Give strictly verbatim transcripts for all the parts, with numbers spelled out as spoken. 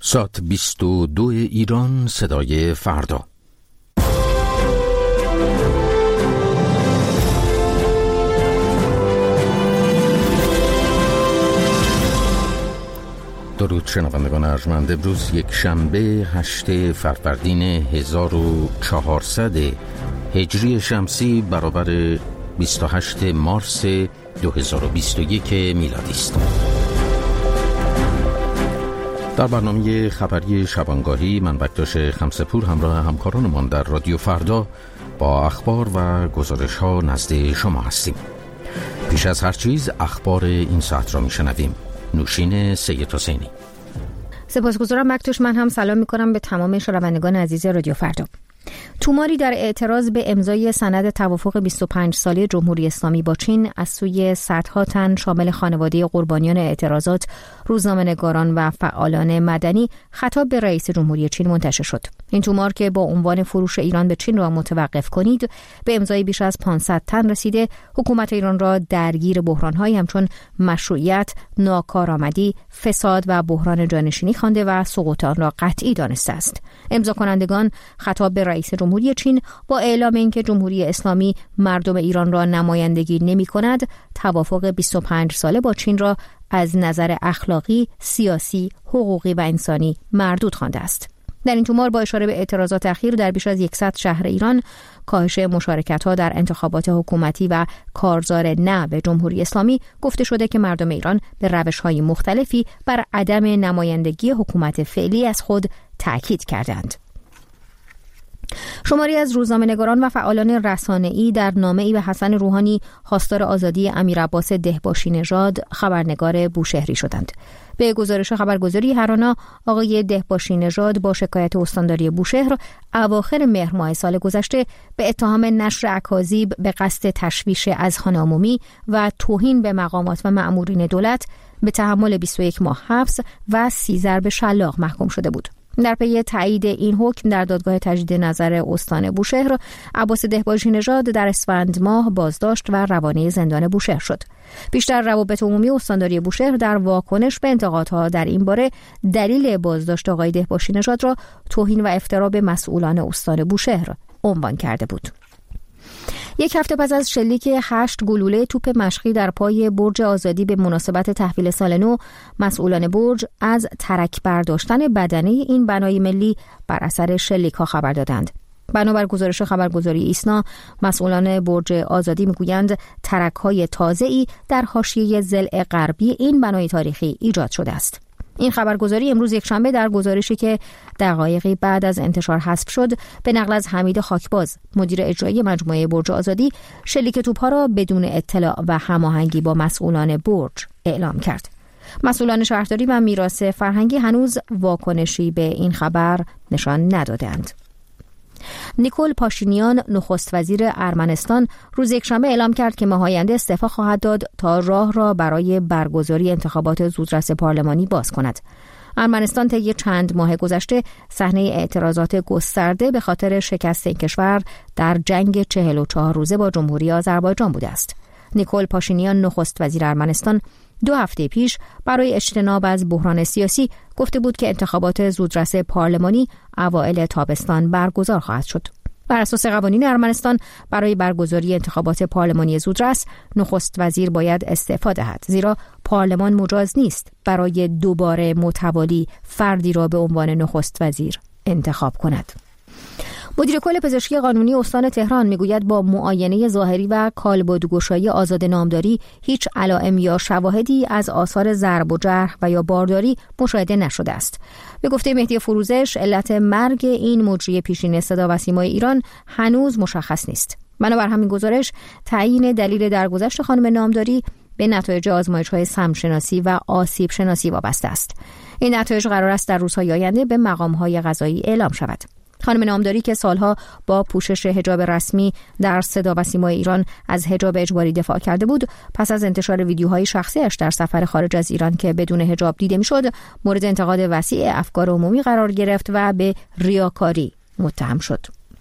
سات بیست و دو ایران، صدای فردا. درود شنوندگان ارجمند. امروز یک شنبه هشتم فروردین هزار و چهارصد هجری شمسی برابر بیست و هشتم مارس دو هزار و بیست و یک میلادی است. در برنامه خبری شبانگاهی من بکتاش خمسپور همراه همکارانمان در رادیو فردا با اخبار و گزارش ها نزد شما هستیم. پیش از هر چیز اخبار این ساعت را میشنویم. نوشین سید حسینی. سپاسگزارم بکتاش. من هم سلام میکنم به تمام شنوندگان عزیز رادیو فردا. توماری در اعتراض به امضای سند توافق بیست و پنج ساله جمهوری اسلامی با چین از سوی صدها تن شامل خانواده قربانیان اعتراضات، روزنامه‌نگاران و فعالان مدنی خطاب به رئیس جمهوری چین منتشر شد. این تومار که با عنوان فروش ایران به چین را متوقف کنید به امضای بیش از پانصد تن رسیده، حکومت ایران را درگیر بحران‌هایی همچون مشروعیت، ناکارآمدی، فساد و بحران جانشینی خوانده و سقوط آن را قطعی دانسته است. امضا کنندگان خطاب به رئیس جمهوری چین با اعلام اینکه جمهوری اسلامی مردم ایران را نمایندگی نمی‌کند، توافق بیست و پنج ساله با چین را از نظر اخلاقی، سیاسی، حقوقی و انسانی مردود خوانده است. در این تومار با اشاره به اعتراضات اخیر در بیش از صد شهر ایران، کاهش مشارکت‌ها در انتخابات حکومتی و کارزار نه به جمهوری اسلامی، گفته شده که مردم ایران به روش‌های مختلفی بر عدم نمایندگی حکومت فعلی از خود تأکید کردند. شماری از روزنامه‌نگاران و فعالان رسانه‌ای در نامه‌ای به حسن روحانی خواستار آزادی امیرعباس دهباشی نژاد، خبرنگار بوشهری شدند. به گزارش خبرگزاری هرانا، آقای دهباشی نژاد با شکایت استانداری بوشهر اواخر مهر ماه سال گذشته به اتهام نشر اکاذیب به قصد تشویش اذهان عمومی و توهین به مقامات و مأمورین دولت به تحمل بیست و یک ماه حبس و سی ضرب شلاق محکوم شده بود. در پی تایید این حکم در دادگاه تجدید نظر استان بوشهر، عباس دهباشی نژاد در اسفند ماه بازداشت و روانه زندان بوشهر شد. بیشتر روابط عمومی استانداری بوشهر در واکنش به انتقادها در این باره دلیل بازداشت آقای دهباشی نژاد را توهین و افترا به مسئولان استان بوشهر عنوان کرده بود. یک هفته پس از شلیک هشت گلوله توپ مشقی در پای برج آزادی به مناسبت تحویل سال نو، مسئولان برج از ترک برداشتن بدنه این بنای ملی بر اثر شلیک‌ها خبر دادند. بنابر گزارش خبرگزاری ایسنا، مسئولان برج آزادی میگویند ترک‌های تازه‌ای در حاشیه ضلع غربی این بنای تاریخی ایجاد شده است. این خبرگزاری امروز یکشنبه در گزارشی که دقایقی بعد از انتشار حذف شد، به نقل از حمید خاکباز، مدیر اجرایی مجموعه برج آزادی، شلیک توپ‌ها را بدون اطلاع و هماهنگی با مسئولان برج اعلام کرد. مسئولان شهرداری و میراث فرهنگی هنوز واکنشی به این خبر نشان ندادند. نیکول پاشینیان، نخست وزیر ارمنستان، روز یکشنبه اعلام کرد که ماه آینده استعفا خواهد داد تا راه را برای برگزاری انتخابات زودرس پارلمانی باز کند. ارمنستان طی چند ماه گذشته صحنه اعتراضات گسترده به خاطر شکست این کشور در جنگ چهل و چهار روزه با جمهوری آذربایجان بوده است. نیکول پاشینیان، نخست وزیر ارمنستان، دو هفته پیش برای اجتناب از بحران سیاسی گفته بود که انتخابات زودرس پارلمانی اوایل تابستان برگزار خواهد شد. بر اساس قوانین ارمنستان، برای برگزاری انتخابات پارلمانی زودرس، نخست وزیر باید استعفا دهد، زیرا پارلمان مجاز نیست برای دوباره متوالی فردی را به عنوان نخست وزیر انتخاب کند. مدیر کل پزشکی قانونی استان تهران میگوید با معاینه ظاهری و کالبدگشایی آزاد نامداری هیچ علائم یا شواهدی از آثار ضرب و جرح و یا بارداری مشاهده نشده است. به گفته مهدی فروزش، علت مرگ این مجری پیشین صدا و سیمای ایران هنوز مشخص نیست. بنابر همین گزارش، تعیین دلیل درگذشت خانم نامداری به نتایج آزمایش‌های سمشناسی و آسیب شناسی وابسته است. این نتایج قرار است در روزهای آینده به مقام‌های قضایی اعلام شود. خانم نامداری که سالها با پوشش حجاب رسمی در صدا و سیمای ایران از حجاب اجباری دفاع کرده بود، پس از انتشار ویدیوهای شخصیش در سفر خارج از ایران که بدون حجاب دیده میشد، مورد انتقاد وسیع افکار عمومی قرار گرفت و به ریاکاری متهم شد.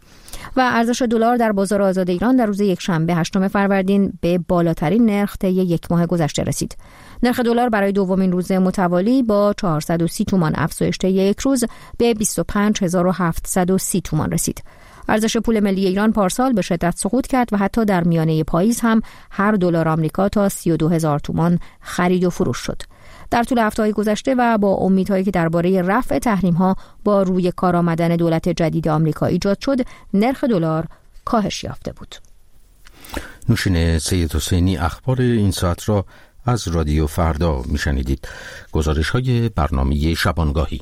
و ارزش دلار در بازار آزاد ایران در روز یکشنبه هشتم فروردین به بالاترین نرخ طی یک ماه گذشته رسید. نرخ دلار برای دومین روز متوالی با چهارصد و سی تومان افزایش طی یک روز به بیست و پنج هزار و هفتصد و سی تومان رسید. ارزش پول ملی ایران پارسال به شدت سقوط کرد و حتی در میانه پاییز هم هر دلار آمریکا تا سی و دو هزار تومان خرید و فروش شد. در طول هفته‌های گذشته و با امیدهایی که درباره رفع تحریم‌ها با روی کار آمدن دولت جدید آمریکا ایجاد شد، نرخ دلار کاهش یافته بود. نوشین سید حسینی اخبار این ساعت را از رادیو فردا میشنیدید. گزارش‌های برنامه شبانگاهی.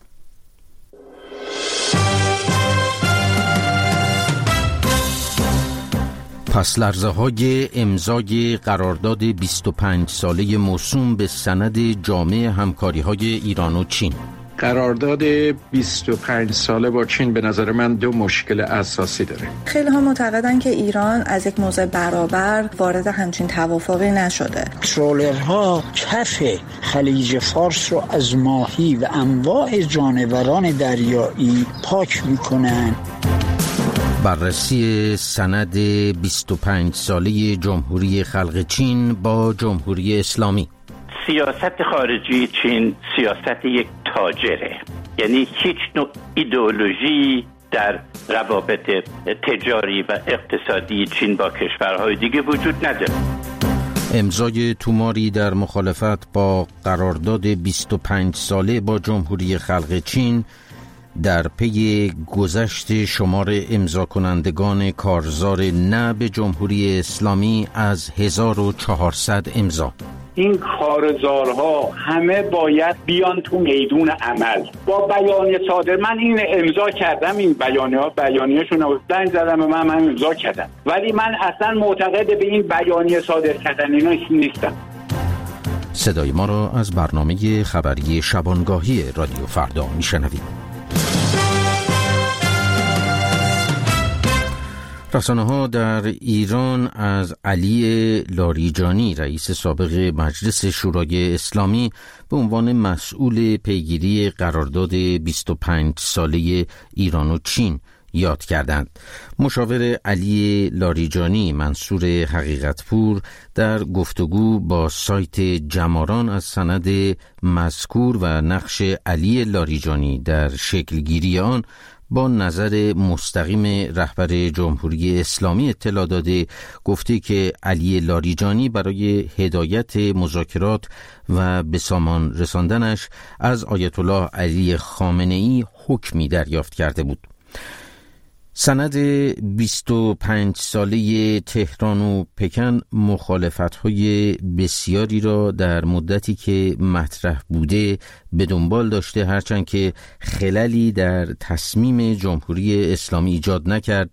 پس لرزه های امضای قرارداد بیست و پنج ساله موسوم به سند جامع همکاری های ایران و چین. قرارداد بیست و پنج ساله با چین به نظر من دو مشکل اساسی داره. خیلی ها معتقدن که ایران از یک موضع برابر وارد همچین توافقی نشده. ترولرها کف خلیج فارس رو از ماهی و انواع جانوران دریایی پاک میکنن. بررسی سند بیست و پنج ساله جمهوری خلق چین با جمهوری اسلامی. سیاست خارجی چین سیاست یک تاجره، یعنی هیچ نوع ایدئولوژی در روابط تجاری و اقتصادی چین با کشورهای دیگه وجود نداره. امضای توماری در مخالفت با قرارداد بیست و پنج ساله با جمهوری خلق چین در پی گذشت شمار امضا کنندگان کارزار نه به جمهوری اسلامی از هزار و چهارصد امضا. این کارزارها همه باید بیان تو میدون عمل با بیانیه صادر. من این امضا کردم، این بیانیه ها بیانیه‌شون رو زنگ زدم و من, من امضا کردم، ولی من اصلا معتقد به این بیانیه صادر کردن اینا نیستم. صدای ما را از برنامه خبری شبانگاهی رادیو فردا میشنوید. رسانه‌ها در ایران از علی لاریجانی رئیس سابق مجلس شورای اسلامی به عنوان مسئول پیگیری قرارداد بیست و پنج ساله ایران و چین یاد کردند. مشاور علی لاریجانی منصور حقیقتپور در گفتگو با سایت جماران از سند مذکور و نقش علی لاریجانی در شکلگیری آن با نظر مستقیم رهبر جمهوری اسلامی اطلاع داده، گفته که علی لاریجانی برای هدایت مذاکرات و به سامان رساندنش از آیت الله علی خامنه‌ای حکمی دریافت کرده بود. سند بیست و پنج ساله تهران و پکن مخالفت‌های بسیاری را در مدتی که مطرح بوده به دنبال داشته، هرچند که خللی در تصمیم جمهوری اسلامی ایجاد نکرد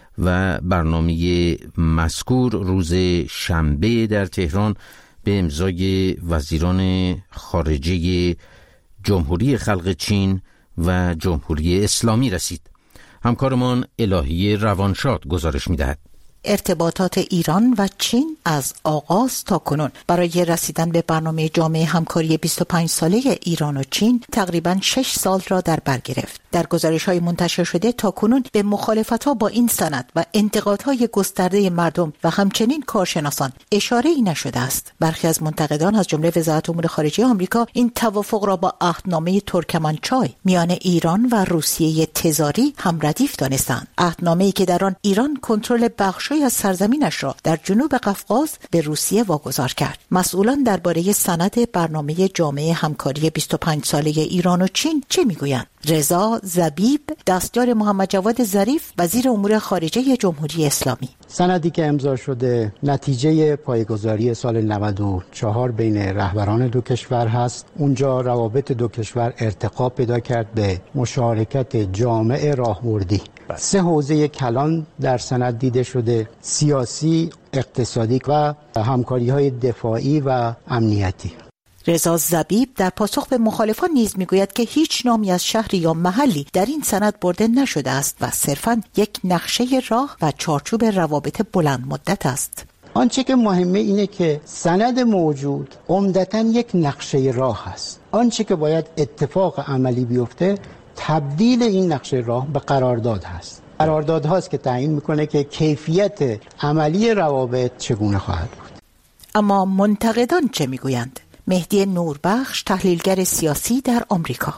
و برنامه مذکور روز شنبه در تهران به امضای وزیران خارجه جمهوری خلق چین و جمهوری اسلامی رسید. همکارمان الهی روانشاد گزارش می‌دهد. ارتباطات ایران و چین از آغاز تا کنون برای رسیدن به برنامه جامع همکاری بیست و پنج ساله ایران و چین تقریباً شش سال را در بر گرفت. در گزارش‌های منتشر شده تا کنون به مخالفت‌ها با این سند و انتقادهای گسترده مردم و همچنین کارشناسان اشاره‌ای نشده است. برخی از منتقدان از جمله وزارت امور خارجه آمریکا این توافق را با عهدنامه ترکمنچای میان ایران و روسیه تزاری هم ردیف دانستند. عهدنامه‌ای که در آن ایران کنترل بخشی از سرزمینش را در جنوب قفقاز به روسیه واگذار کرد. مسئولان درباره سند برنامه جامع همکاری بیست و پنج ساله ایران و چین چه میگویند؟ رضا زبیب، دستیار محمد جواد ظریف، وزیر امور خارجه جمهوری اسلامی: سندی که امضا شده نتیجه پایه‌گذاری سال نود و چهار بین رهبران دو کشور هست. اونجا روابط دو کشور ارتقا پیدا کرد به مشارکت جامع راهبردی. سه حوزه کلان در سند دیده شده: سیاسی، اقتصادی و همکاری‌های دفاعی و امنیتی. رضا زبیب در پاسخ به مخالفان نیز میگوید که هیچ نامی از شهری یا محلی در این سند برده نشده است و صرفاً یک نقشه راه و چارچوب روابط بلند مدت است. آنچه که مهمه اینه که سند موجود عمدتاً یک نقشه راه است. آنچه که باید اتفاق عملی بیفته تبدیل این نقشه راه به قرارداد هست. قراردادهاست که تعیین میکنه که کیفیت عملی روابط چگونه خواهد بود. اما منتقدان چه میگویند؟ مهدی نوربخش، تحلیلگر سیاسی در آمریکا: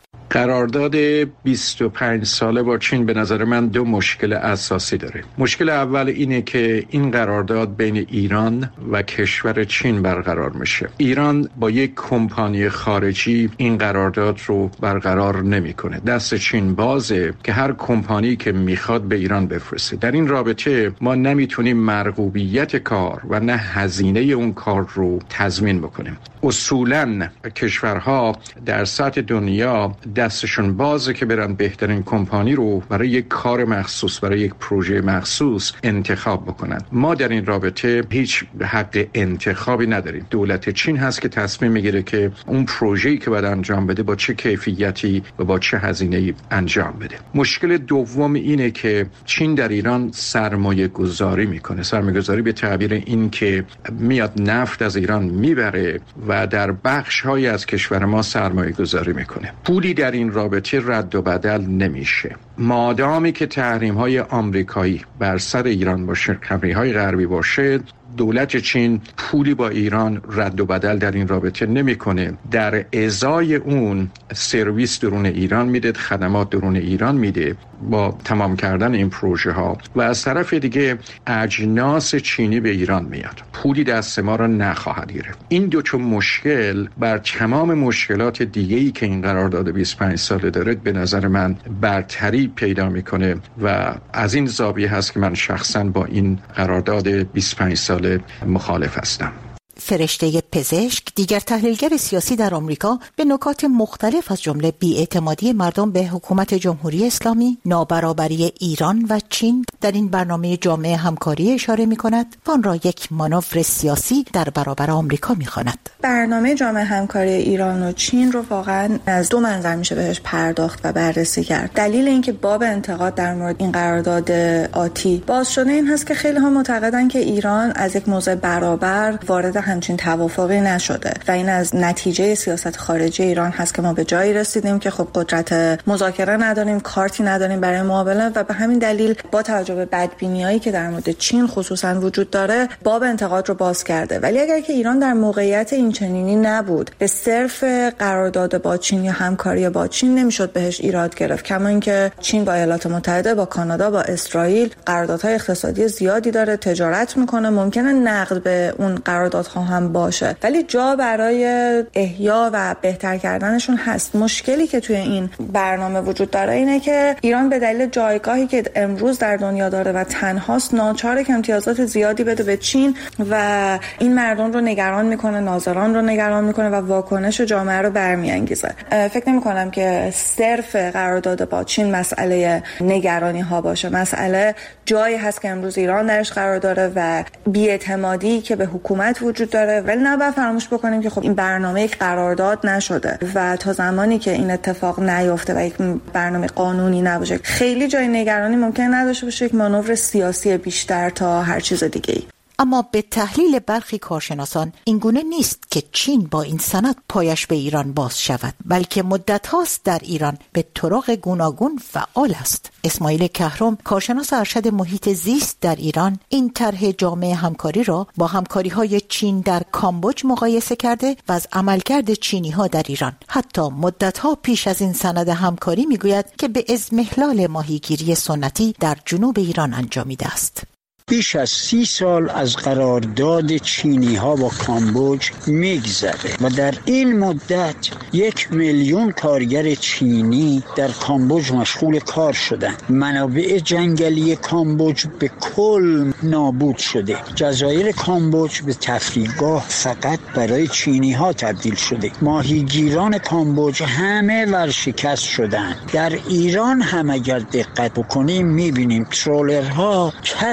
قرارداد بیست و پنج ساله با چین به نظر من دو مشکل اساسی داره. مشکل اول اینه که این قرارداد بین ایران و کشور چین برقرار میشه. ایران با یک کمپانی خارجی این قرارداد رو برقرار نمیکنه. دست چین بازه که هر کمپانی که میخواد به ایران بفرسته. در این رابطه ما نمیتونیم مرغوبیت کار و نه هزینه اون کار رو تضمین بکنیم. اصولاً کشورها در سطح دنیا دستشون بازه که برن بهترین کمپانی رو برای یک کار مخصوص، برای یک پروژه مخصوص انتخاب بکنن. ما در این رابطه هیچ حق انتخابی نداریم. دولت چین هست که تصمیم میگیره که اون پروژه‌ای که باید انجام بده با چه کیفیتی و با چه هزینه‌ای انجام بده. مشکل دوم اینه که چین در ایران سرمایه گذاری میکنه. سرمایه گذاری به تعبیر این که میاد نفت از ایران میبره و در بخش‌هایی از کشور ما سرمایه گذاری میکنه. پولی در این رابطه رد و بدل نمیشه. مادامی که تحریم‌های آمریکایی بر سر ایران باشه، تحریم‌های غربی باشه، دولت چین پولی با ایران رد و بدل در این رابطه نمیکنه. در ازای اون سرویس درون ایران میده، خدمات درون ایران میده با تمام کردن این پروژه ها، و از طرف دیگه اجناس چینی به ایران میاد. پولی دست ما را نخواهد گرفت. این دو تا مشکل بر تمام مشکلات دیگه‌ای که این قرارداد بیست و پنج ساله داره به نظر من برتری پیدا میکنه و از این زاویه هست که من شخصا با این قرارداد بیست و پنج ساله مخالف هستم. فرشته پزشک، دیگر تحلیلگر سیاسی در آمریکا، به نکات مختلف از جمله بی‌اعتمادی مردم به حکومت جمهوری اسلامی، نابرابری ایران و چین در این برنامه جامعه همکاری اشاره می‌کند و آن را یک مانور سیاسی در برابر آمریکا می‌خواند. برنامه جامعه همکاری ایران و چین رو واقعاً از دو منظر میشه بهش پرداخت و بررسی کرد. دلیل اینکه باب انتقاد در مورد این قرارداد آتی باز شده این هست که خیلی ها معتقدن که ایران از یک موضع برابر وارد همچین توافقی نشده و این از نتیجه سیاست خارجی ایران هست که ما به جایی رسیدیم که خب قدرت مذاکره نداریم، کارتی نداریم برای معامله و به همین دلیل با توجه به بدبینیایی که در مورد چین خصوصا وجود داره باب انتقاد رو باز کرده. ولی اگر که ایران در موقعیت این چنینی نبود، به صرف قرارداد با چین یا همکاری با چین نمیشد بهش ایراد گرفت. کما اینکه چین با ایالات متحده، با کانادا، با اسرائیل قراردادهای اقتصادی زیادی داره، تجارت میکنه، ممکنه نقد به اون قراردادها هم باشه ولی جا برای احیا و بهتر کردنشون هست. مشکلی که توی این برنامه وجود داره اینه که ایران به دلیل جایگاهی که امروز در دنیا داره و تنهاست ناچاره که امتیازات زیادی بده به چین و این مردم رو نگران میکنه، ناظران رو نگران میکنه و واکنش جامعه رو برمیانگیزه. فکر نمی کنم که صرف قرارداد با چین مسئله نگرانی ها باشه. مسئله جایی هست که امروز ایران درش قرار داره و بی‌اعتمادی که به حکومت وجود داره، ولی نباید فراموش بکنیم که خب این برنامه یک قرارداد نشده و تا زمانی که این اتفاق نیفته و یک برنامه قانونی نباشه خیلی جای نگرانی ممکن نداشته باشه. یک مانور سیاسی بیشتر تا هر چیز دیگه‌ای. اما به تحلیل برخی کارشناسان اینگونه نیست که چین با این سند پایش به ایران باز شود، بلکه مدت هاست در ایران به طرق گوناگون فعال است. اسماعیل کهرم، کارشناس ارشد محیط زیست در ایران، این طرح جامعه همکاری را با همکاری های چین در کامبوج مقایسه کرده و از عملکرد چینی ها در ایران حتی مدت ها پیش از این سند همکاری میگوید که به اضمحلال ماهیگیری سنتی در جنوب ایران انجامیده است. بیش از سی سال از قرارداد چینی ها با کامبوج میگذره و در این مدت یک میلیون کارگر چینی در کامبوج مشغول کار شدن. منابع جنگلی کامبوج به کل نابود شده. جزایر کامبوج به تفریحگاه فقط برای چینی ها تبدیل شده. ماهیگیران کامبوج همه ورشکست شدن. در ایران هم اگر دقت بکنیم میبینیم ترولرها کف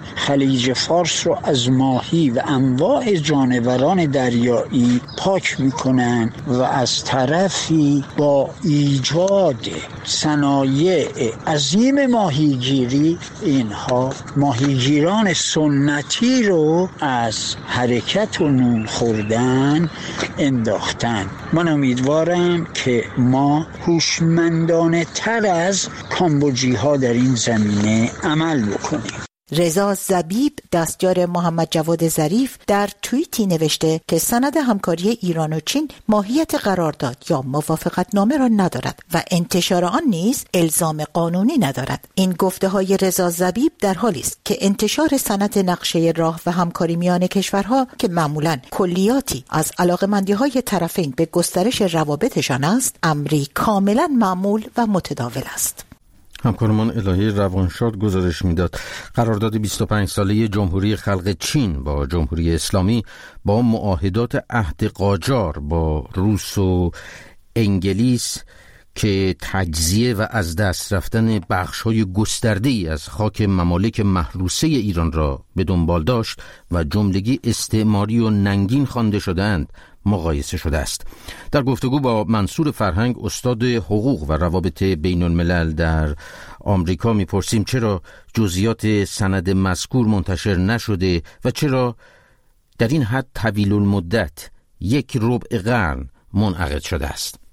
خلیج فارس رو از ماهی و انواع جانوران دریایی پاک میکنن و از طرفی با ایجاد صنایع عظیم ماهیگیری اینها ماهیگیران سنتی رو از حرکت و نون خوردن انداختن. من امیدوارم که ما هوشمندانه تر از کامبوجی ها در این زمینه عمل بکنیم. رضا زبیب دستیار محمد جواد ظریف در توییتی نوشته که سند همکاری ایران و چین ماهیت قرارداد یا موافقت نامه را ندارد و انتشار آن نیز الزام قانونی ندارد. این گفته های رضا زبیب در حالی است که انتشار سند نقشه راه و همکاری میان کشورها که معمولاً کلیاتی از علاقه‌مندی های طرفین به گسترش روابطشان است، امری کاملا معمول و متداول است. همکارمان الهی روانشاد گزارش میداد قرارداد بیست و پنج ساله جمهوری خلق چین با جمهوری اسلامی با معاهدات عهد قاجار با روس و انگلیس که تجزیه و از دست رفتن بخش‌های گسترده‌ای از خاک ممالک محروسه ایران را به دنبال داشت و جملگی استعماری و ننگین خوانده شدند مقایسه شده است. در گفتگو با منصور فرهنگ استاد حقوق و روابط بین الملل در آمریکا میپرسیم چرا جزئیات سند مذکور منتشر نشده و چرا در این حد طویل المدت یک ربع قرن منعقد شده است.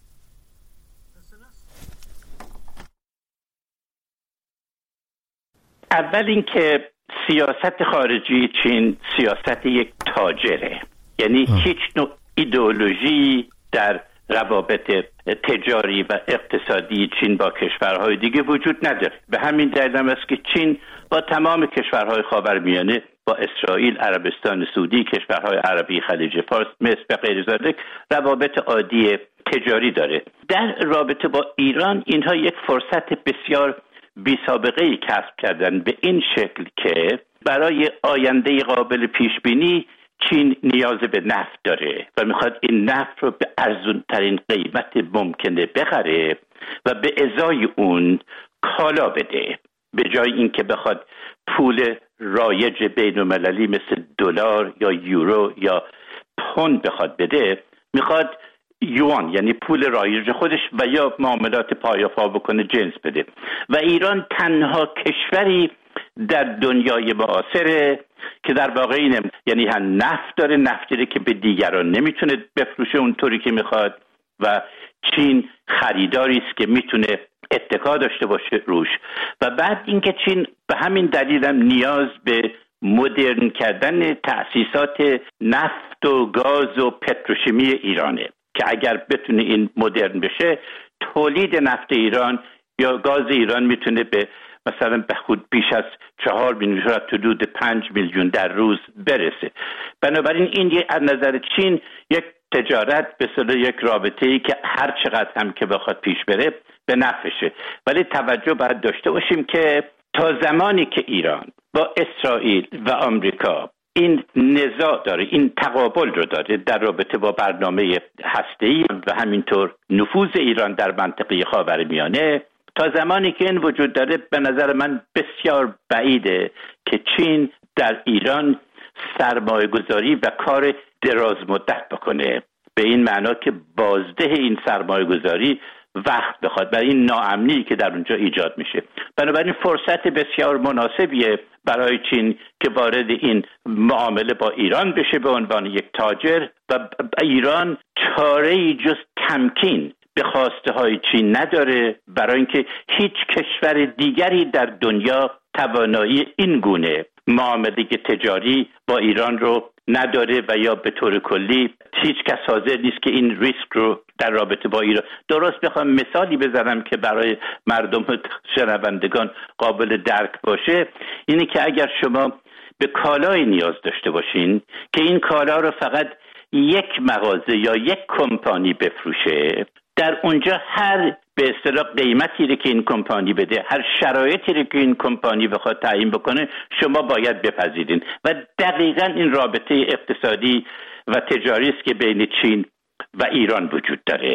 اول اینکه سیاست خارجی چین سیاست یک تاجره، یعنی آه. هیچ نوع ایدئولوژی در روابط تجاری و اقتصادی چین با کشورهای دیگه وجود نداره. به همین دلیل است که چین با تمام کشورهای خاورمیانه، با اسرائیل، عربستان سعودی، کشورهای عربی خلیج فارس، مصر و غیر ذلک روابط عادی تجاری داره. در رابطه با ایران اینها یک فرصت بسیار بی سابقه‌ای کسب کردن به این شکل که برای آینده قابل پیش بینی چین نیاز به نفت داره و میخواد این نفت رو به ارزون ترین قیمت ممکنه بخره و به ازای اون کالا بده، به جای اینکه بخواد پول رایج بین المللی مثل دلار یا یورو یا پوند بخواد بده، میخواد یوان یعنی پول رایج خودش و یا معاملات پایافا بکنه جنس بده. و ایران تنها کشوری در دنیای معاصره که در واقع اینه، یعنی هم نفت داره، نفتی که به دیگران نمیتونه بفروشه اونطوری که میخواد و چین خریداری است که میتونه اتکا داشته باشه روش. و بعد اینکه چین به همین دلیل هم نیاز به مدرن کردن تأسیسات نفت و گاز و پتروشیمی ایرانه که اگر بتونه این مدرن بشه تولید نفت ایران یا گاز ایران میتونه به مثلا به خود بیش از چهار میلیون تا حدود پنج میلیون در روز برسه. بنابراین این از نظر چین یک تجارت به صورت یک رابطه‌ای که هر چقدر هم که بخواد پیش بره به نفعشه. ولی توجه باید داشته باشیم که تا زمانی که ایران با اسرائیل و آمریکا این نزاع داره، این تقابل رو داره در رابطه با برنامه هسته‌ای و همینطور نفوذ ایران در منطقه خاورمیانه، تا زمانی که این وجود داره به نظر من بسیار بعیده که چین در ایران سرمایه گذاری و کار دراز مدت بکنه، به این معنا که بازده این سرمایه گذاری وقت بخواد برای این ناامنی که در اونجا ایجاد میشه. بنابراین فرصت بسیار مناسبیه برای چین که وارد این معامله با ایران بشه به عنوان یک تاجر و ایران چاره‌ای جز تمکین به خواسته های چین نداره، برای اینکه هیچ کشور دیگری در دنیا توانایی این گونه معامله تجاری با ایران رو نداره و یا به طور کلی هیچ کس حاضر نیست که این ریسک رو در رابطه با ایران. درست بخوام مثالی بزنم که برای مردم شنوندگان قابل درک باشه، اینه که اگر شما به کالای نیاز داشته باشین که این کالا رو فقط یک مغازه یا یک کمپانی بفروشه، در اونجا هر به اصطلاح قیمتی رو که این کمپانی بده، هر شرایطی رو که این کمپانی بخواد تعیین بکنه، شما باید بپذیرین. و دقیقاً این رابطه اقتصادی و تجاری است که بین چین و ایران وجود داره.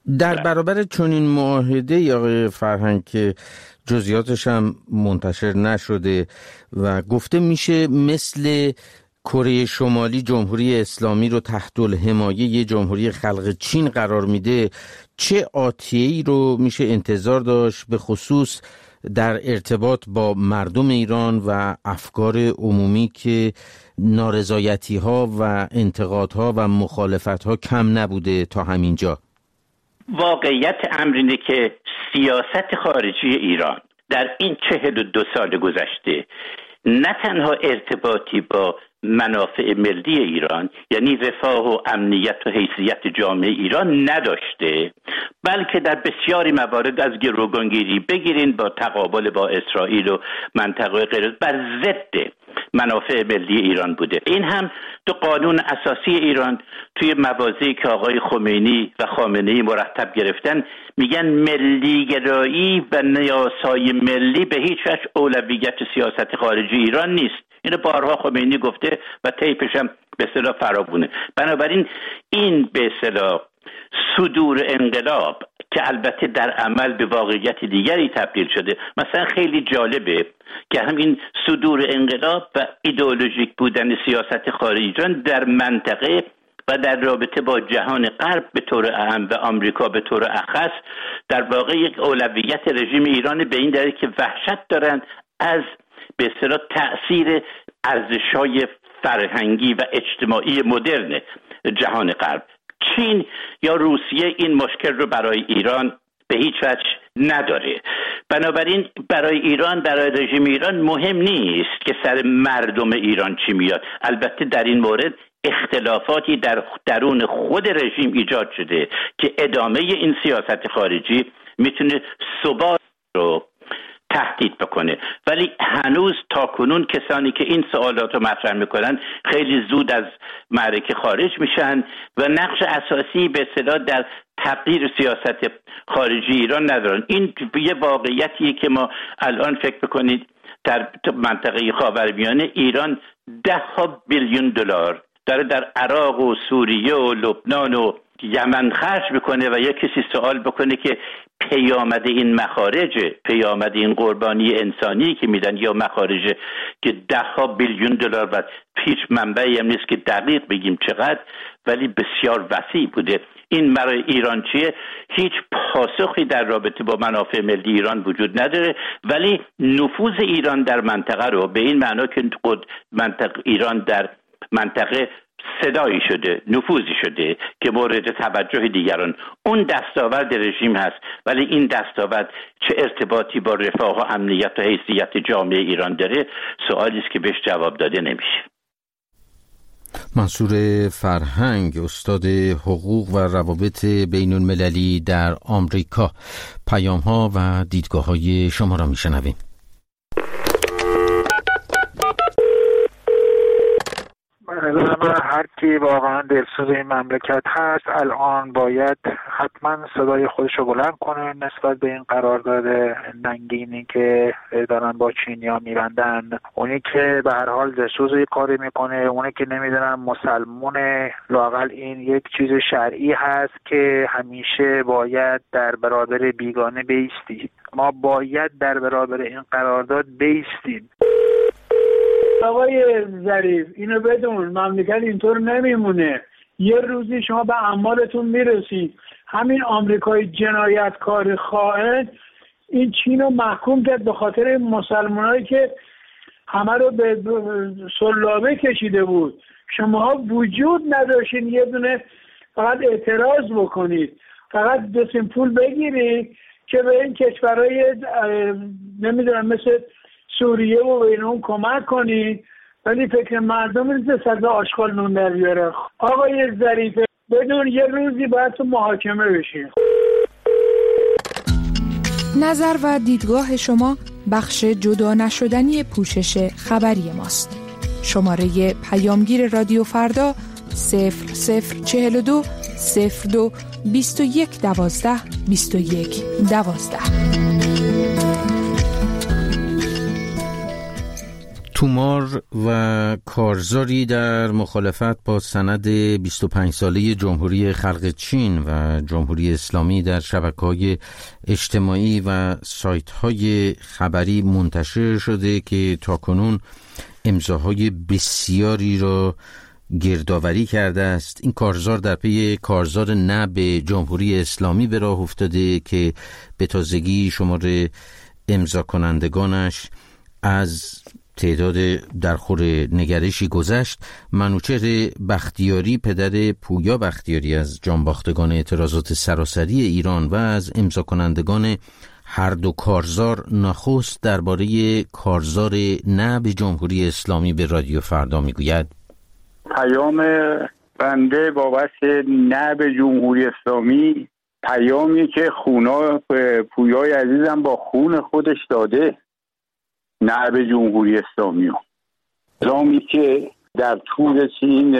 در برابر چنین معاهده یا آقای فرهنگ که جزئیاتش هم منتشر نشده و گفته میشه مثل کره شمالی جمهوری اسلامی رو تحت الحمایه جمهوری خلق چین قرار میده، چه آتیه‌ای رو میشه انتظار داشت به خصوص در ارتباط با مردم ایران و افکار عمومی که نارضایتی ها و انتقادها و مخالفت ها کم نبوده تا همینجا؟ واقعیت امر اینه که سیاست خارجی ایران در این چهل و دو سال گذشته نه تنها ارتباطی با منافع ملی ایران یعنی رفاه و امنیت و حیثیت جامعه ایران نداشته، بلکه در بسیاری موارد از گروگانگیری بگیرین با تقابل با اسرائیل و منطقه غیر بر ضد منافع ملی ایران بوده. این هم تو قانون اساسی ایران توی مواضعی که آقای خمینی و خامنه‌ای مرتب گرفتن میگن ملی گرایی و نیاسای ملی به هیچ وجه اولویت سیاست خارجی ایران نیست. اینو بارها خمینی گفته و طیفش هم به اصطلاح فراوونه. بنابراین این به اصطلاح صدور انقلاب که البته در عمل به واقعیت دیگری تبدیل شده، مثلا خیلی جالبه که همین صدور انقلاب و ایدئولوژیک بودن سیاست خارجی در منطقه و در رابطه با جهان غرب به طور اهم و آمریکا به طور اخص در واقع یک اولویت رژیم ایران به این دلیل که وحشت دارند از به اصطلاح تأثیر ارزش‌های فرهنگی و اجتماعی مدرن جهان غرب. چین یا روسیه این مشکل رو برای ایران به هیچ وجه نداره. بنابراین برای ایران، برای رژیم ایران مهم نیست که سر مردم ایران چی میاد. البته در این مورد اختلافاتی در درون خود رژیم ایجاد شده که ادامه این سیاست خارجی میتونه ثبات رو تهدید بکنه، ولی هنوز تا کنون کسانی که این سوالات رو مطرح میکنن خیلی زود از معرکه خارج میشن و نقش اساسی به اصطلاح در تغییر سیاست خارجی ایران ندارن. این یه واقعیتیه که ما الان فکر بکنید در منطقه خاورمیانه ایران ده ها بیلیون دلار داره در عراق و سوریه و لبنان و یمن خرج میکنه و یک کسی سوال بکنه که پیامد این مخارج، پیامد این قربانی انسانی که میدن یا مخارج که ده ها بیلیون دلار و هیچ منبعی هم نیست که دقیق بگیم چقدر، ولی بسیار وسیع بوده. این برای ایران چیه؟ هیچ پاسخی در رابطه با منافع ملی ایران وجود نداره، ولی نفوذ ایران در منطقه رو به این معنا که خود منطقه ایران در منطقه صدایی شده، نفوذی شده که مورد توجه دیگران. اون دستاورد رژیم هست، ولی این دستاورد چه ارتباطی با رفاه و امنیت و حیثیت جامعه ایران داره سوالی است که بهش جواب داده نمیشه. منصور فرهنگ، استاد حقوق و روابط بین المللی در آمریکا، پیام‌ها و دیدگاه‌های شما را میشنویم. هر کی واقعا دلسوز این مملکت هست الان باید حتما صدای خودش رو بلند کنه نسبت به این قرارداد ننگینی که دارن با چینیا میبندن. اونی که به هر حال دلسوز یک کاری میکنه، اونی که نمیدونم مسلمونه، لااقل این یک چیز شرعی هست که همیشه باید در برابر بیگانه بایستی. ما باید در برابر این قرارداد بایستیم. آقای ظریف اینو بدون، مملکت اینطور نمیمونه. یه روزی شما به اعمالتون میرسید. همین آمریکای جنایتکار خائن این چین رو محکوم کرد به خاطر مسلمانایی که همه رو به سلابه کشیده بود. شماها وجود نداشتین یه دونه فقط اعتراض بکنید، فقط دو سیم پول بگیرید که به این کشورهای نمیدونم مثل سوریه و بین اون کمک کنید، ولی فکر مردم نیست سزا آشغال نون در بیاره. آقای ظریف بدون یه روزی باید تو محاکمه بشین. نظر و دیدگاه شما بخش جدا نشدنی پوشش خبری ماست. شماره پیامگیر رادیو فردا صفر صفر چهل و دو صفر دو بیست و یک دوازده بیست و یک دوازده. تومار و کارزاری در مخالفت با سند بیست و پنج ساله جمهوری خلق چین و جمهوری اسلامی در شبکه‌های اجتماعی و سایت‌های خبری منتشر شده که تاکنون امضاهای بسیاری را گردآوری کرده است. این کارزار در پی کارزار نه به جمهوری اسلامی به راه افتاده که به تازگی شمار امضا کنندگانش از تعداد در خور نگرشی گذشت. منوچهر بختیاری، پدر پویا بختیاری از جانباختگان اعتراضات سراسری ایران و از امضا کنندگان هر دو کارزار، نخست درباره کارزار نه به جمهوری اسلامی به رادیو فردا میگوید. پیام بنده بابت نه به جمهوری اسلامی پیامی که خونا پویای عزیزم با خون خودش داده، نه به جمهوری اسلامی. اسلامی که در طول این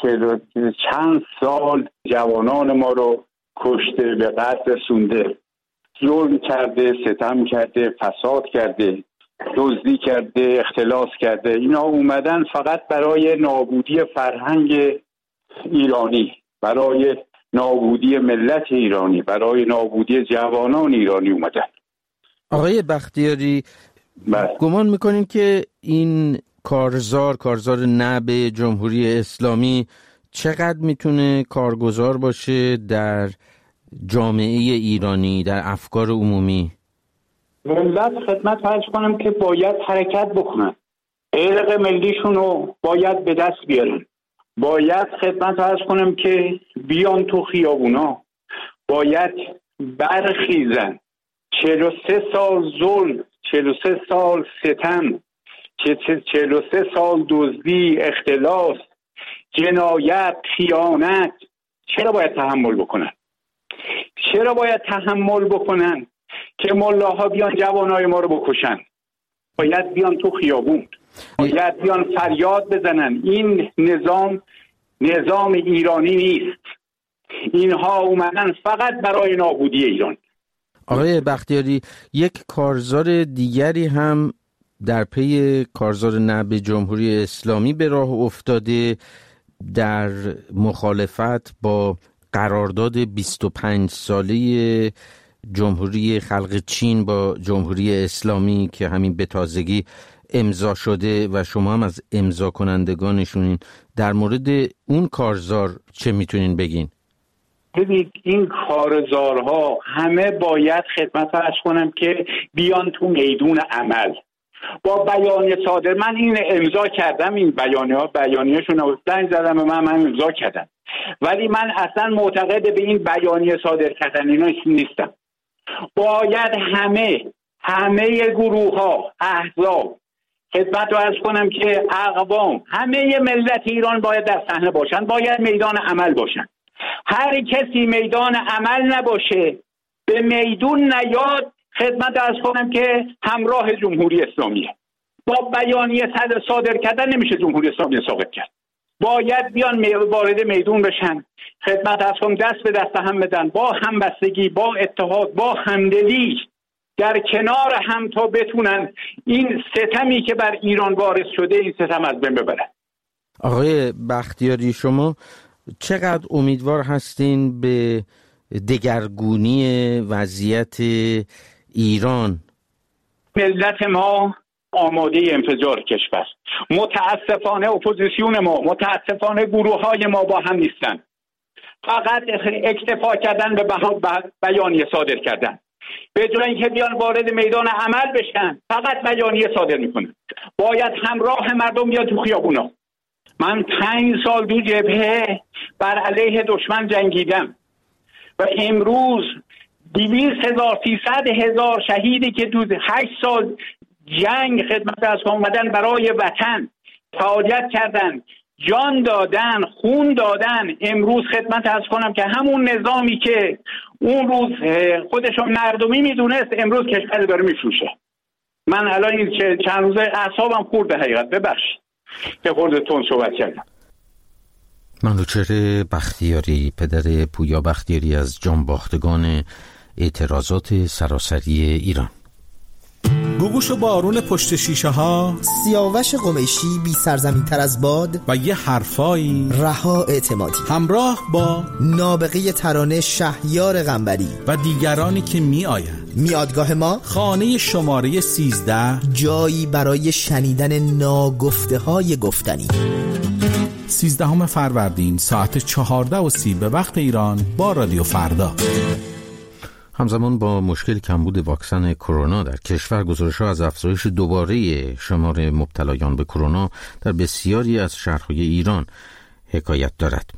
چند سال جوانان ما رو کشته، به قتل رسونده، ظلم کرده، ستم کرده، فساد کرده، دزدی کرده، اختلاس کرده. اینا اومدن فقط برای نابودی فرهنگ ایرانی، برای نابودی ملت ایرانی، برای نابودی جوانان ایرانی اومدن. آقای بختیاری، بله. گمان میکنین که این کارزار کارزار نه به جمهوری اسلامی چقدر میتونه کارگزار باشه در جامعه ایرانی، در افکار عمومی؟ ملت خدمت عرض کنم که باید حرکت بکنن، ارق ملیشون رو باید به دست بیارن، باید خدمت عرض کنم که بیان تو خیابونا، باید برخیزن. چهل و سه سال ظلم، چهل و سه سال ستم، چهل و سه سال دزدی، اختلاس، جنایت، خیانت، چرا باید تحمل بکنن؟ چرا باید تحمل بکنن که ملاها بیان جوانای ما رو بکشن؟ باید بیان تو خیابون، باید بیان فریاد بزنن. این نظام نظام ایرانی نیست. اینها اومدن فقط برای نابودی ایران. آقای بختیاری، یک کارزار دیگری هم در پی کارزار نه به جمهوری اسلامی به راه افتاده در مخالفت با قرارداد بیست و پنج ساله جمهوری خلق چین با جمهوری اسلامی که همین به تازگی امضا شده و شما هم از امضا کنندگانشونین. در مورد اون کارزار چه میتونین بگین؟ ببینید، این کارزارها همه باید خدمت عرض کنم که بیان تو میدون عمل با بیانیه صادر. من این امضا کردم، این بیانیه ها بیانیه‌شون رو زنگ زدم و من, من امضا کردم، ولی من اصلا معتقد به این بیانیه صادر کردن اینا نیستم. باید همه همه گروه ها، احزاب، خدمت رو عرض کنم که اقوام، همه ملت ایران باید در صحنه باشن، باید میدان عمل باشن. هر کسی میدان عمل نباشه، به میدون نیاد، خدمت عرض کنم که همراه جمهوری اسلامیه. با بیانیه صادر کردن نمیشه جمهوری اسلامی ساقط کرد. باید بیان وارد میدون بشن، خدمت عرض کنم دست به دست هم بدن، با همبستگی، با اتحاد، با همدلی در کنار هم تا بتونن این ستمی که بر ایران وارد شده، این ستم از بین ببرن. آقای بختیاری، شما چقدر امیدوار هستین به دگرگونی وضعیت ایران؟ ملت ما آماده انفجار کشور. متاسفانه اپوزیسیون ما، متاسفانه گروه های ما با هم نیستن. فقط اکتفا کردن به بیانیه صادر کردن، به جای اینکه بیان وارد میدان عمل بشن فقط بیانیه صادر میکنن. باید همراه مردم بیان تو خیابونا. من پنج سال دو جبهه بر علیه دشمن جنگیدم و امروز دویست هزار سیصد هزار شهیدی که دو هشت سال جنگ خدمت از اومدن برای وطن فعالیت کردن، جان دادن، خون دادن، امروز خدمت از کنم که همون نظامی که اون روز خودشون مردمی میدونست امروز کشور داره میفروشه. من الان این چند روزه اعصابم خورده، حقیقت ببخشید که خورده تون صحبت کردم. منوچهر بختیاری، پدر پویا بختیاری از جانباختگان اعتراضات سراسری ایران. گوگوش و بارون پشت شیشه ها، سیاوش قمیشی بی سرزمین تر از باد و یه حرفایی رها اعتمادی، همراه با نابغه ترانه شهیار قنبری و دیگرانی که می آیند. میادگاه ما خانه شماره سیزده، جایی برای شنیدن ناگفته های گفتنی. سیزدهم فروردین ساعت چهارده و سی به وقت ایران با رادیو فردا. همزمان با مشکل کمبود واکسن کرونا در کشور، گزارش‌ها از افزایش دوباره شمار مبتلایان به کرونا در بسیاری از شهرهای ایران حکایت دارد.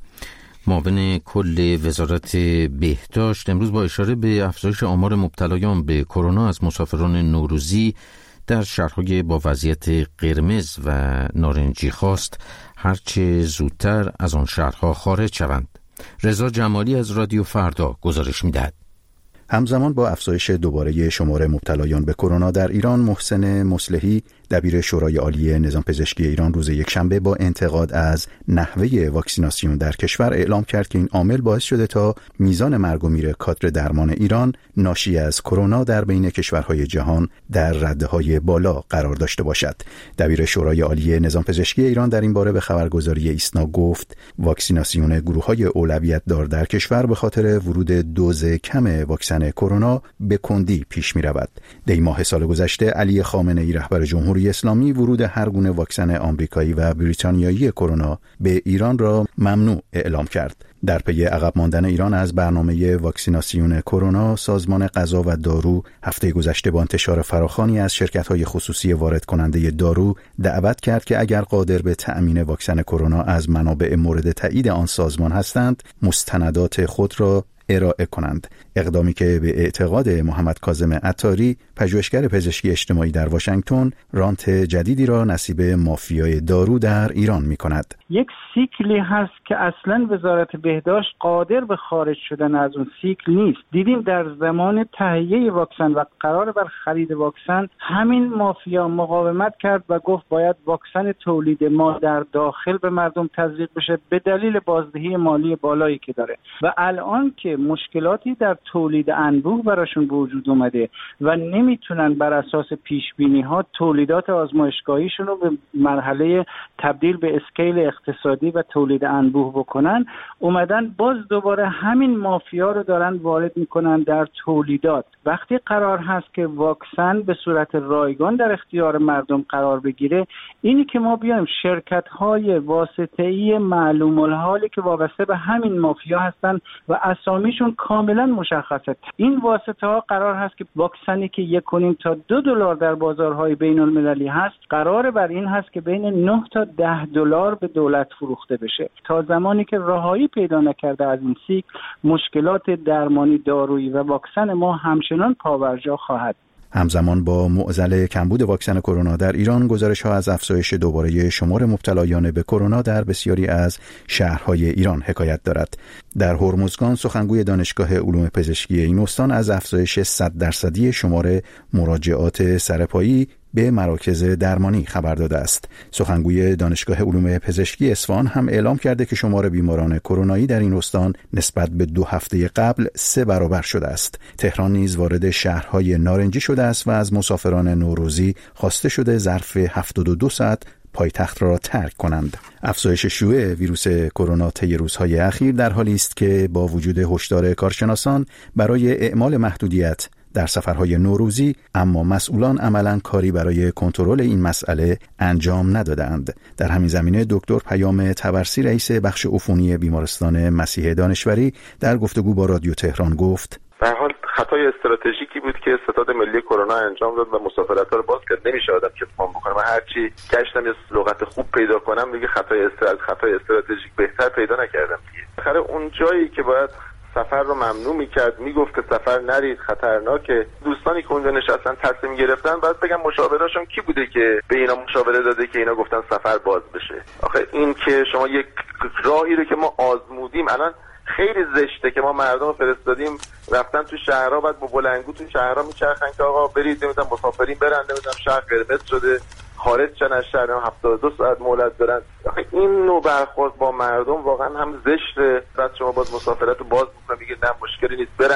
معاون کل وزارت بهداشت امروز با اشاره به افزایش آمار مبتلایان به کرونا از مسافران نوروزی در شهرهای با وضعیت قرمز و نارنجی خواست هرچه زودتر از آن شهرها خارج شوند. رضا جمالی از رادیو فردا گزارش می‌دهد. همزمان با افزایش دوباره شمار مبتلایان به کرونا در ایران، محسن مصلحی دبیر شورای عالی نظام پزشکی ایران روز یکشنبه با انتقاد از نحوه واکسیناسیون در کشور اعلام کرد که این عامل باعث شده تا میزان مرگ و میر کادر درمان ایران ناشی از کرونا در بین کشورهای جهان در رده‌های بالا قرار داشته باشد. دبیر شورای عالی نظام پزشکی ایران در این باره به خبرگزاری ایسنا گفت واکسیناسیون گروه‌های اولویت دار در کشور به خاطر ورود دوز کم واکسن کرونا به کندی پیش می‌رود. دی ماه سال گذشته علی خامنه‌ای رهبر جمهوری اسلامی ورود هر گونه واکسن آمریکایی و بریتانیایی کرونا به ایران را ممنوع اعلام کرد. در پی عقب ماندن ایران از برنامه واکسیناسیون کرونا، سازمان غذا و دارو هفته گذشته با انتشار فراخوانی از شرکت‌های خصوصی وارد کننده دارو دعوت کرد که اگر قادر به تأمین واکسن کرونا از منابع مورد تایید آن سازمان هستند، مستندات خود را ارائه کنند. اقدامی که به اعتقاد محمد کاظم عطاری، پژوهشگر پزشکی اجتماعی در واشنگتن، رانت جدیدی را نصیب مافیای دارو در ایران می کند. یک سیکلی هست که اصلا وزارت بهداشت قادر به خارج شدن از اون سیکل نیست. دیدیم در زمان تهیه واکسن و قرار بر خرید واکسن، همین مافیا مقاومت کرد و گفت باید واکسن تولید ما در داخل به مردم تزریق بشه به دلیل بازدهی مالی بالایی که داره. و الان که مشکلاتی در تولید انبوه براشون به وجود اومده و نمیتونن بر اساس پیش بینی ها تولیدات آزمایشگاهیشون رو به مرحله تبدیل به اسکیل اقتصادی و تولید انبوه بکنن، اومدن باز دوباره همین مافیا رو دارن وارد میکنن در تولیدات. وقتی قرار هست که واکسن به صورت رایگان در اختیار مردم قرار بگیره، اینی که ما بیایم شرکت های واسطه‌ای معلوم الحالی که وابسته به همین مافیا هستن و اسامیشون کاملا مشخصه، این واسطه ها قرار هست که واکسنی که یک کنیم تا دو دلار در بازارهای بین المللی هست، قرار بر این هست که بین نه تا ده دلار به دولت فروخته بشه. تا زمانی که رهایی پیدا نکرده از این سیکل، مشکلات درمانی دارویی و واکسن ما همچنان پاورجا خواهد. همزمان با معضل کمبود واکسن کرونا در ایران، گزارش‌ها از افزایش دوباره شمار مبتلایان به کرونا در بسیاری از شهرهای ایران حکایت دارد. در هرمزگان سخنگوی دانشگاه علوم پزشکی این استان از افزایش صد درصدی شمار مراجعات سرپایی به مراکز درمانی خبر داده است. سخنگوی دانشگاه علوم پزشکی اصفهان هم اعلام کرده که شمار بیماران کرونایی در این استان نسبت به دو هفته قبل سه برابر شده است. تهران نیز وارد شهرهای نارنجی شده است و از مسافران نوروزی خواسته شده ظرف هفتاد و دو ساعت پایتخت را ترک کنند. افزایش شیوع ویروس کرونا طی روزهای اخیر در حالی است که با وجود هشدار کارشناسان برای اعمال محدودیت در سفرهای نوروزی، اما مسئولان عملاً کاری برای کنترل این مسئله انجام ندادند. در همین زمینه دکتر پیام طبرسی، رئیس بخش عفونی بیمارستان مسیح دانشوری، در گفتگو با رادیو تهران گفت: به هر حال خطای استراتژیکی بود که ستاد ملی کرونا انجام داد و مسافرت‌ها رو باز کرد. نمیشه آدم که فهم بکنه. من هرچی گشتم یه لغت خوب پیدا کنم دیگه خطای استراتژیک خطای استراتژیک بهتر پیدا نکردم دیگه. آخر اون جایی که باید سفر رو ممنوع میکرد، میگفت که سفر نرید خطرناکه، دوستانی که اونجا نشستن تصمیم گرفتن، بعد بگم مشاوراشون کی بوده که به اینا مشاوره داده که اینا گفتن سفر باز بشه؟ آخه این که شما یک راهی رو که ما آزمودیم، الان خیلی زشته که ما مردم فرستادیم رفتن تو شهرها، بعد با بلندگو تو شهرها میچرخن که آقا برید، نمیدونم مسافرین برن، نمیدونم شهر قرمز شده خارج شدن از شهر، هفتاد و دو ساعت مهلت دارن. این نوع برخورد با مردم واقعا هم زشته. بعد شما باز مسافرت رو باز میکنن، میگه نه مشکلی نیست برن،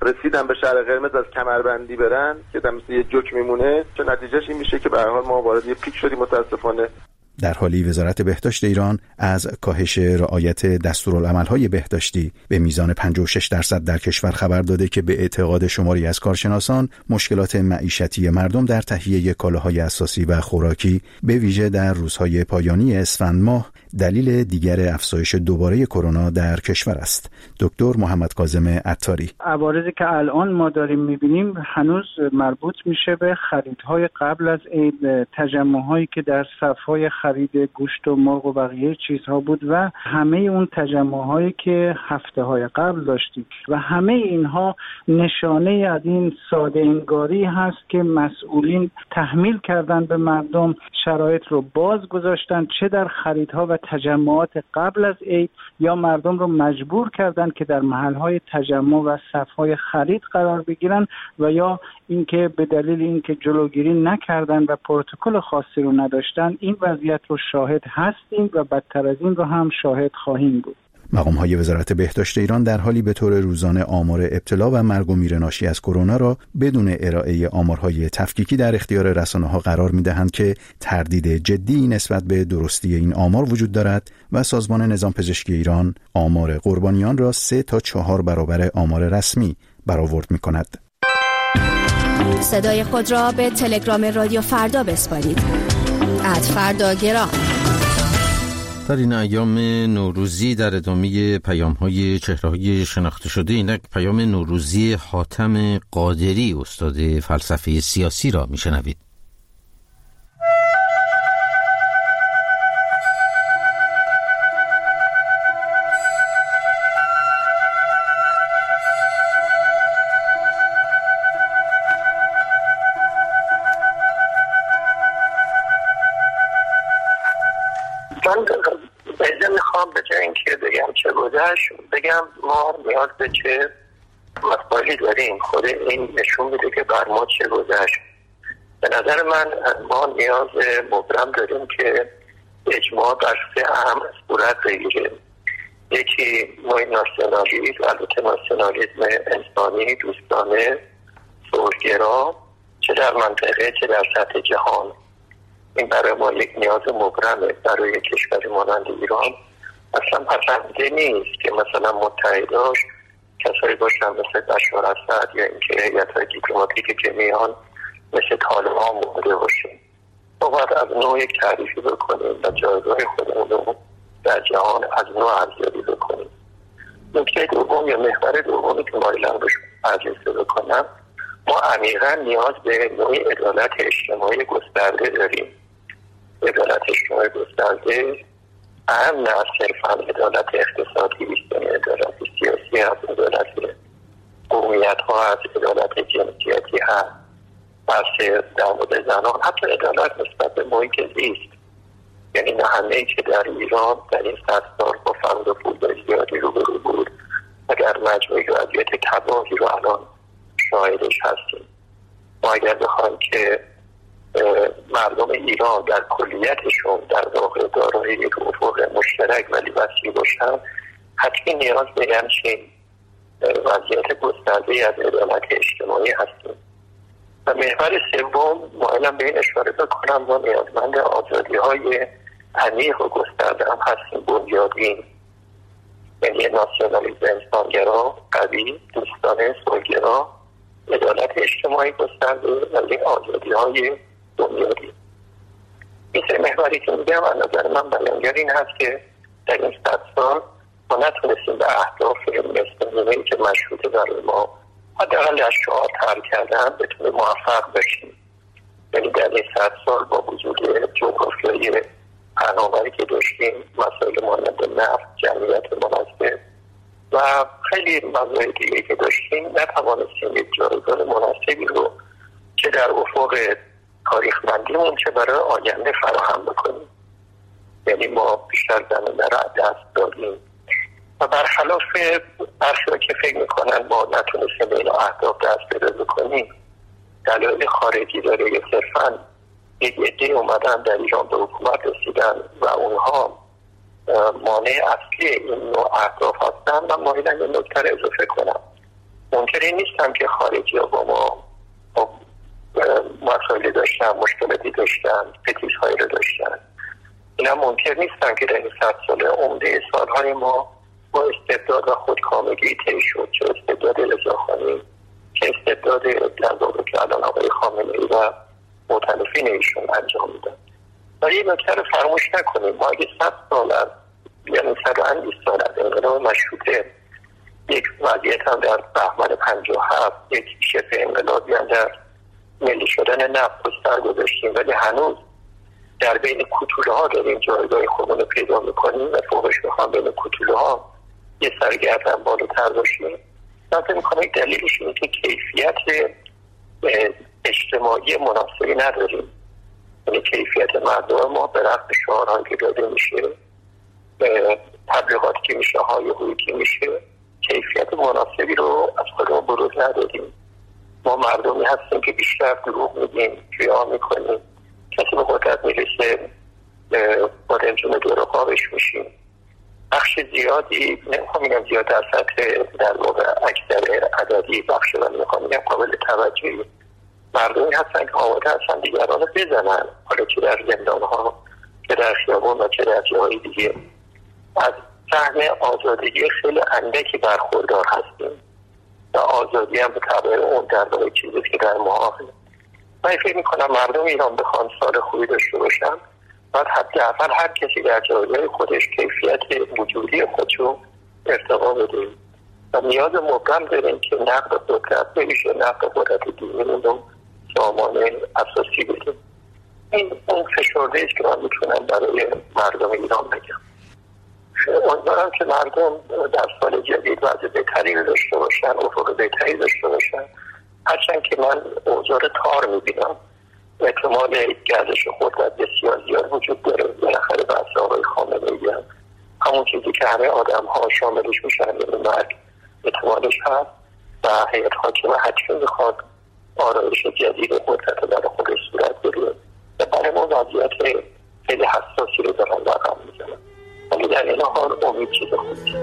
رسیدن به شهر قرمز از کمربندی برن که در مثل یه جوک میمونه، چون نتیجهش این میشه که به هر حال ما وارد یه پیک شدیم متاسفانه. در حالی وزارت بهداشت ایران از کاهش رعایت دستورالعمل‌های بهداشتی به میزان پنجاه و شش درصد در کشور خبر داده که به اعتقاد شماری از کارشناسان مشکلات معیشتی مردم در تهیه کالاهای اساسی و خوراکی به ویژه در روزهای پایانی اسفند ماه دلیل دیگر افزایش دوباره کرونا در کشور است. دکتر محمد کاظم عطاری: عوارضی که الان ما داریم می‌بینیم هنوز مربوط میشه به خریدهای قبل از عید، تجمع‌هایی که در صف‌های خرید گوشت و مرغ و بقیه چیزها بود و همه اون تجمع‌هایی که هفته‌های قبل داشتیم و همه اینها نشانه از این ساده انگاری هست که مسئولین تحمیل کردن به مردم، شرایط رو باز گذاشتن، چه در خریدها و تجمعات قبل از عید، یا مردم رو مجبور کردن که در محل‌های تجمع و صف‌های خرید قرار بگیرن و یا اینکه به دلیل اینکه جلوگیری نکردن و پروتکل خاصی رو نداشتن این وضعیت رو شاهد هستیم و بدتر از این رو هم شاهد خواهیم بود. مقام‌های وزارت بهداشت ایران در حالی به طور روزانه آمار ابتلا و مرگ و میر ناشی از کرونا را بدون ارائه آمارهای تفکیکی در اختیار رسانه‌ها قرار می‌دهند که تردید جدی نسبت به درستی این آمار وجود دارد و سازمان نظام پزشکی ایران آمار قربانیان را سه تا چهار برابر آمار رسمی برآورد می‌کند. صدای خود را به تلگرام رادیو فردا بسپارید. ات فردا گرام. در این ایام نوروزی در ادامه پیام‌های چهره‌های شناخته شده، اینک پیام نوروزی حاتم قادری، استاد فلسفه سیاسی را میشنوید. من بایده میخوام به جای اینکه بگم چه گذشت بگم ما نیاز به چه مسائلی داریم. خود این نشون میده که بر ما چه گذشت. به نظر من ما نیاز مبرم داریم که اجماع بر سه اهم صورت بگیره. یکی نوع ناسیونالیسم، البته ناسیونالیسم انسانی، دوستانه، صلح‌گرا، چه در منطقه چه در سطح جهان. این برای ما یک نیاز مبرمه. برای کشوری مانند ایران اصلا پسنده نیست که مثلا متحداش کسایی باشن مثل بشار اسد یا اینکه هیئت‌های دیپلماتیک که میان مثل طالبان بوده باشیم. ما باید از نوع یک تعریفی بکنیم و جایگاه خودمون رو در جهان از نوع ارزیابی بکنیم. نکته دوم یا محور دومی که مایلم روش برجسته بکنم، ما عمیقا نیاز به نوع عدالت اجتماعی گسترده داریم. عدالت اجتماعی گسترده اهم نه صرفا عدالت اقتصادی است، یعنی عدالت سیاسی هست، عدالت قومیت ها هست، عدالت جنسیتی هست، بحث در مورد زنان، حتی عدالت نسبت به محیط زیست. یعنی نه همه‌ای که در ایران در این صد سال با فقر و پول زیادی روبرو بود و در مجموعه وضعیت تباهی رو الان شاهدش هستیم. ما اگر بخوایم که مردم ایران در کلیتشون در واقع دارای یک افق مشترک ولی وسیع باشن، حتمی نیاز به همچین وضعیت گسترده از عدالت اجتماعی هستیم. و محور سوم مایلم به این اشاره بکنم، ما نیازمند آزادی های عمیق و گسترده هم هستیم، بنیادین. یعنی ناسیونالیسم انسانگرا قوی، دوستانه، صلح‌گرا، عدالت اجتماعی گسترده و این آزادی های بنیادی. این سه محوری که میگم از نظر من بیانگر این هست که در این صد سال ما نتونستیم به اهداف مستقیمی که مشروطه برای ما حداقل از شعار طرح کردن بتونه موفق بشیم. یعنی در این صد سال با وجود جغرافیای پهناوری که داشتیم، مسائل مانند نفت، جمعیت مناسب و خیلی مسائل دیگه که داشتیم، نتوانستیم یک جایگاه مناسبی رو چه در افق تاریخمندیمون چه برای آینده فراهم بکنیم. یعنی ما بیشتر زمینه را دست دادیم و برخلاف برخی که فکر میکنن ما نتونستیم به این اهداف دست پیدا بکنیم، دلایل خارجی داره یا صرفا یک عده اومدن در ایران به حکومت رسیدن و اونها مانع اصلی این نوع اهداف هستن. من مایلم این نکته را اضافه کنم. منکر این نیستم که خارجی ها با ما مسائلی داشتن، مشکلاتی داشتن، فتیش‌هایی رو داشتن. اینا منکر نیستن که در این صد سال عمده سالهای ما با استبداد و خودکامگی طی شد، چه استبداد رضاخانی، چه استبداد در واقع که الان آقای خامنه‌ای و مؤتلفین ایشون انجام میدن. ولی این نکته رو فراموش نکنیم، ما اگه صد سال از یعنی صد و اندیس سال از انقلاب مشروطه یک وضعیت هم در بهمن پنجاه و هفت، یک شبه انقلابی هم در ملی شدن نفت بستر گذاشتیم، ولی هنوز در بین کوتوله ها داریم جایگاه خودمون رو پیدا میکنیم و فوقش میخوام بین کوتوله ها یه سرگردن بالاتر باشیم. من فکر میکنم یک دلیلش اینه که کیفیت اجتماعی مناسبی نداریم، یعنی کیفیت مردم ما به رغم شعارهایی که داده میشه، تبلیغاتی که میشه، هایهویی که میشه، کیفیت مناسبی رو از خودمون بروز ندادیم. ما مردمی هستیم که بیشتر دروغ میگیم، خیال میکنیم، کسی به قدرت میرسه با رنجون دروغابش میشیم. بخش زیادی، نمیخوام میگم زیاد در سطح در واقع اکثر عددی بخش رو نمیخوام میگم قابل توجهی، مردمی هستن که آماده هستن دیگران رو بزنن، حالا که در زندان ها، که در خیابون و که در جاهای دیگه. از سهم آزادگی خیلی اندکی برخوردار هستیم و آزادی هم به تبع اون در واقع چیزی که در ما هست. من فکر میکنم مردم ایران بخوان سال خوبی داشته باشن، باید حداقل هر کسی در جایگاه خودش کیفیت وجودی خودشو ارتقا بده و نیاز مبرم داریم که نقد قدرت نمیشه، نقد قدرت دینیمون رو سامان اساسی بدیم. این اون فشرده است که من میتونم برای مردم ایران بگم. امیدوارم که مردم در سال جدید وضع بهتری رو داشته باشن، افق بهتری داشته باشن. هرچند که من اوضاع تار میبینم، احتمال گردش قدرت بسیار زیاد وجود داره. بالاخره بحث آقای خامنه‌ای هم همون چیزی که همه آدم ها شاملش میشن به مرگ احتمالش هست و هیئت حاکمه حتمی میخواد آرایش جدید قدرت رو برای خودش صورت بده و برای ما وضعیت خیلی حساسی رو دارن رقم میزنن، ولی در این حال امید چیز خوبی.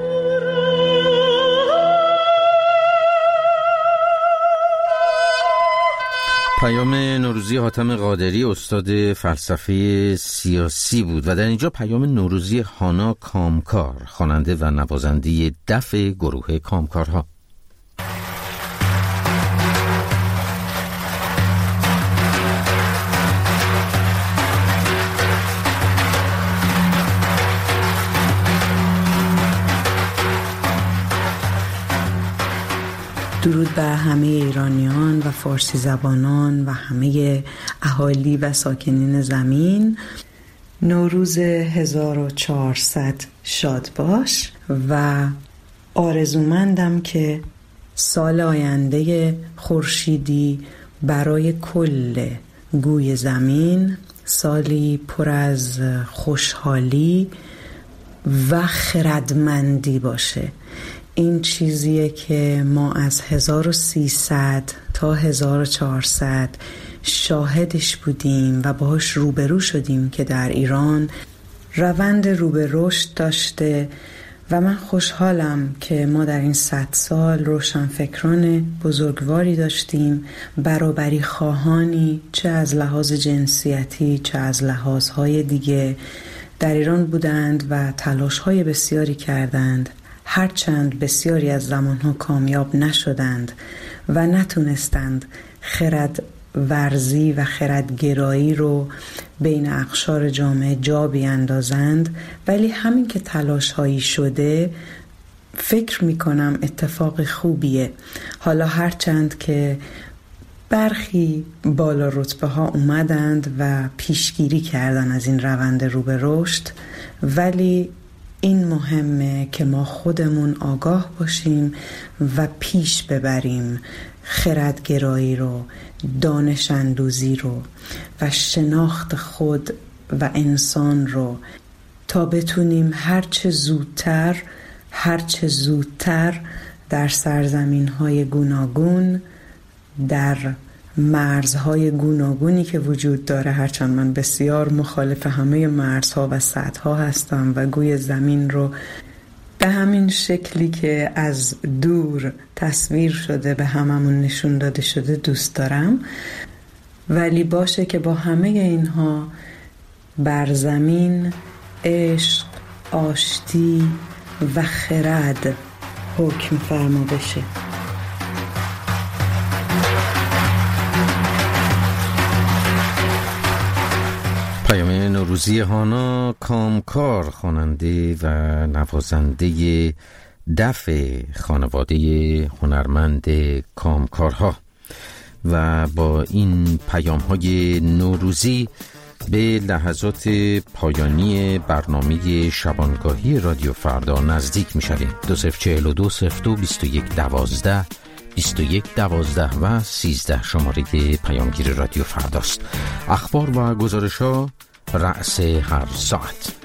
پیام نوروزی حاتم قادری استاد فلسفه سیاسی بود و در اینجا پیام نوروزی هانا کامکار خواننده و نوازنده دف گروه کامکارها. درود بر همه ایرانیان و فارسی زبانان و همه اهالی و ساکنین زمین. نوروز هزار و چهارصد شاد باش و آرزومندم که سال آینده خورشیدی برای کل گوی زمین، سالی پر از خوشحالی و خردمندی باشه. این چیزیه که ما از هزار و سیصد تا هزار و چهارصد شاهدش بودیم و باهاش روبرو شدیم که در ایران روند رو به رشد داشته و من خوشحالم که ما در این صد سال روشنفکران بزرگواری داشتیم، برابری خواهانی چه از لحاظ جنسیتی چه از لحاظهای دیگه در ایران بودند و تلاش‌های بسیاری کردند، هرچند بسیاری از زمانها کامیاب نشدند و نتونستند خرد ورزی و خردگرایی رو بین اقشار جامعه جا بیاندازند، ولی همین که تلاش هایی شده فکر میکنم اتفاق خوبیه. حالا هرچند که برخی بالا رتبه ها اومدند و پیشگیری کردن از این روند رو به رشد، ولی این مهمه که ما خودمون آگاه باشیم و پیش ببریم خردگرایی رو، دانش اندوزی رو و شناخت خود و انسان رو تا بتونیم هرچه زودتر هرچه زودتر در سرزمین‌های گوناگون، در مرزهای گوناگونی که وجود داره، هرچند من بسیار مخالف همه مرزها و سدها هستم و گوی زمین رو به همین شکلی که از دور تصویر شده به هممون نشون داده شده دوست دارم، ولی باشه که با همه اینها بر زمین عشق، آشتی و خرد حکم فرما بشه. پیام نوروزی هانا کامکار، خواننده و نوازنده دف خانواده هنرمند کامکارها. و با این پیام های نوروزی به لحظات پایانی برنامه شبانگاهی رادیو فردا نزدیک می شویم. دو صفر چهل و دو صفر دو بیست و یک دوازده بیست و یک دوازده و سیزده شماره پیامگیر رادیو فرداست. اخبار و گزارش ها رأس هر ساعت.